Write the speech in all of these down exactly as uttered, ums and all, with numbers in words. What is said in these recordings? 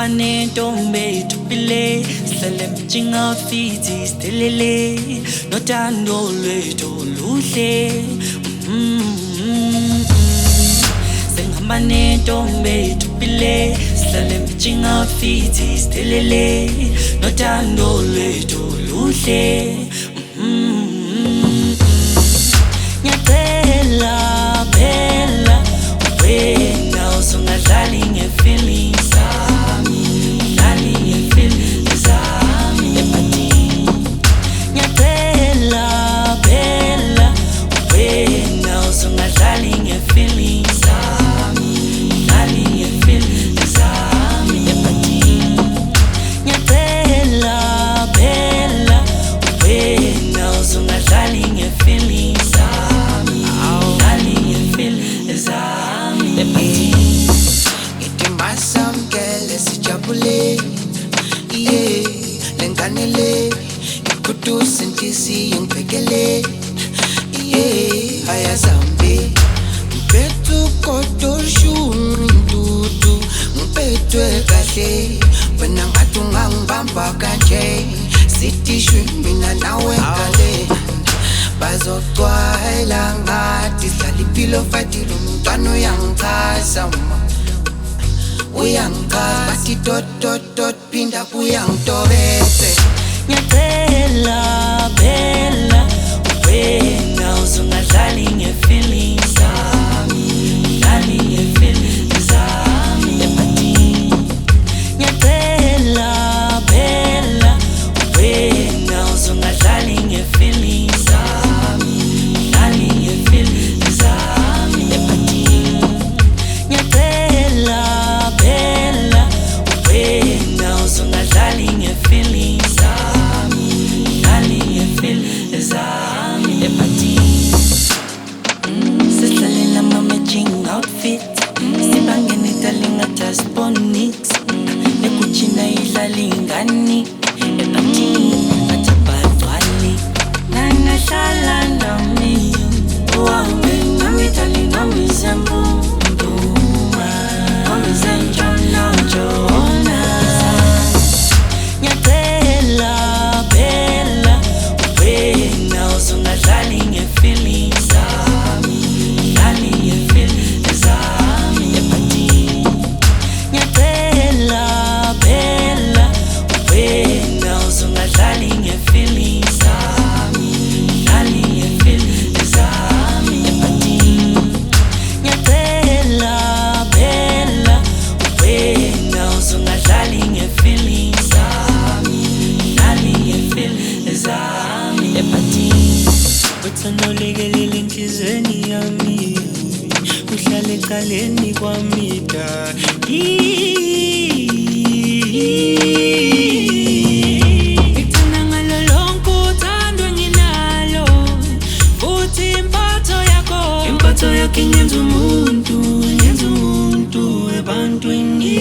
Sengihamba nentombi tupile Sihlale pitching outfits istelele Nothando lwethu luhle mm-hmm. Sengihamba nentombi tupile Sihlale pitching outfits istelele Nothando lwethu luhle mm-hmm. Ngiyacela phela wena usungadlali nge-feelings zami, dlali nge-feelings zami ebhadini. Ngiyacela phela wena usungadlali nge-feelings zami, dlali nge-feelings zami ebhadini. Ngiyacela phela wena usungadlali nge-feelings zami, dlali nge-feelings zami ebhadini. Samkele sijabule yeah lenganele ikudusa intisi ngibhekele yeah ayazambe mpethu kodorshuni ndudu mpethwe kahle wena ngathi ungangibamba kanje sitishwe mina nawe ngale bazocwayela ngathi sidlala impilo fatile umntwana uyangichaza uyangichaza bathi dot dot dot pinda kuyangitobethe. Ngiyacela phela wena usungadlali nge-feelings zami, dlali nge-feelings zami ebhadini. Ngiyacela phela wena usungadlali nge-feelings zami, dlali nge-feelings zami ebhadini. Ngiyacela phela wena usungadlali nge-feelings zami, dlali nge-feelings zami ebhadini. Sihlalela ama-matching outfit sibangene italinga tasponix nekuchina idlala ingani ebhadini ngathi badwali nangahlala nami uhambe nami italinga mizembunduma omizenjona njona. Ngiyacela phela wena usungadlali nge-feelings zami, dlali nge-feelings zami ebhadini. Ngiyacela phela wena usungadlali nge-feelings zami, dlali nge-feelings zami ebhadini. Ngiyacela phela wena usungadlali nge-feelings zami, dlali nge-feelings zami ebhadini. Uthando lekelele enhlizweni yami uhlale eceleni kwami dadi. Ngikuthanda ngalo lonke uthando enginalo futhi impatho yakho impatho yakho ingenza umuntu ingenza umuntu ebantwini.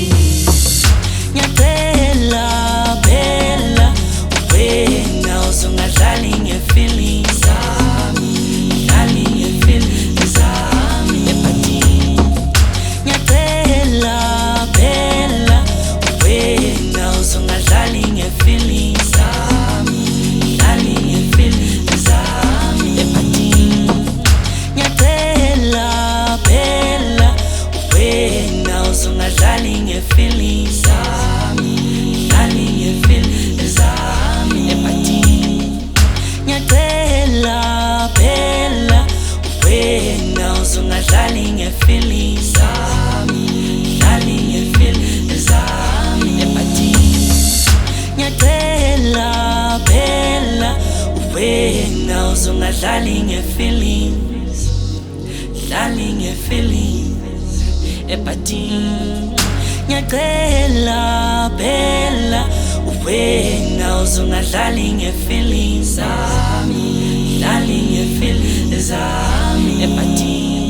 Ngiyacela phela wena usungadlali nge-feelings zami, dlali nge-feelings zami ebhadini. Ngiyacela phela wena usungadlali nge-feelings zami, dlali nge-feelings zami ebhadini. Ngiyacela phela wena usungadlali nge-feelings zami, dlali nge-feelings zami ebhadini. Ngiyacela phela wena usungadlali nge-feelings zami, dlali nge-feelings zami ebhadini. Ngiyacela phela wena usungadlali nge-feelings, dlali nge-feelings ebhadini. Ngiyacela phela wena usungadlali nge-feelings zami, dlali nge-feelings zami ebhadini.